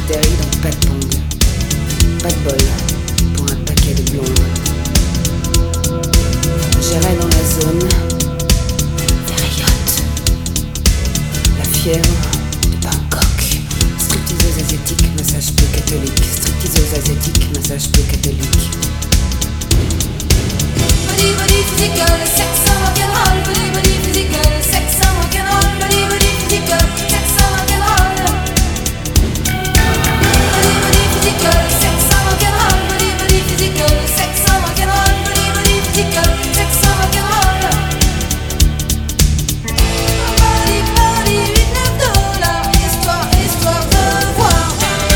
d'Harry dans pas de pong. Pas de bol pour un paquet de blondes. J'irai dans la zone Verriot, la fièvre de Bangkok. Stripteaseuse asiatique, massage peu catholique. Stripteaseuse asiatique, massage peu catholique. Body body physical, sex and rock'n'roll. Body body physical, sex and rock'n'roll. Body body physical, sex and rock'n'roll. Body body physical, sex and rock'n'roll. Body body physical, sex and rock'n'roll. Body body physical, sex and rock'n'roll. Body body $8, histoire de voir.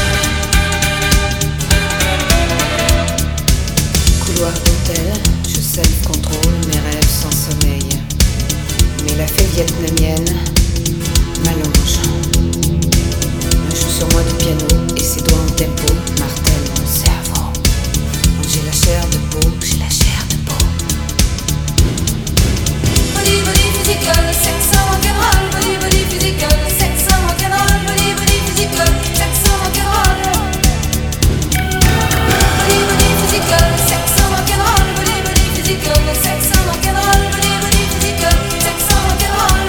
Couloir d'hôtel, je self-contrôle mes rêves sans sommeil. Mais la fée vietnamienne m'allonge. Joue sur moi du piano et ses doigts en tempo martèlent mon cerveau. J'ai la chair de peau, j'ai la chair de peau. Body body physical, sex and rock'n'roll. Body body physical, sex and rock'n'roll. Body body physical, sex and rock'n'roll. Body body physical, sex and rock'n'roll. Body body physical, sex and rock'n'roll. Body body physical, sex and rock'n'roll.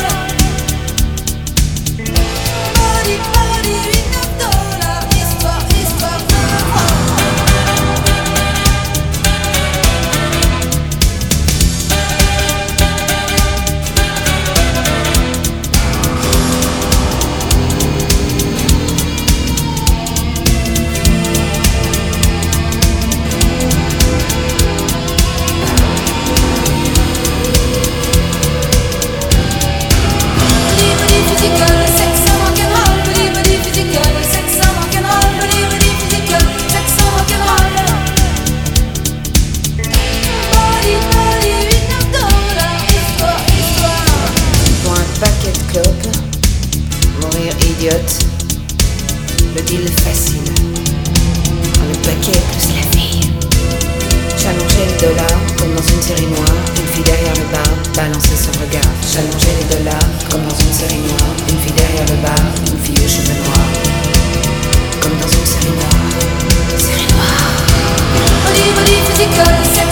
Body body $8, histoire de voir. Body body physical, sex and rock'n'roll. Body body physical, sex and rock'n'roll. Body body physical, sex and rock'n'roll. Body body $8, histoire. Pour un paquet de clopes, mourir idiote, le deal facile. Le paquet plus la fille. J'allongeais les dollars comme dans une série noire. Une fille derrière le bar, balançait son regard. J'allongeais les dollars comme dans une série noire. Une fille derrière le bar, une fille aux cheveux noirs. Comme dans une série noire. Série noire. Body body physical, sex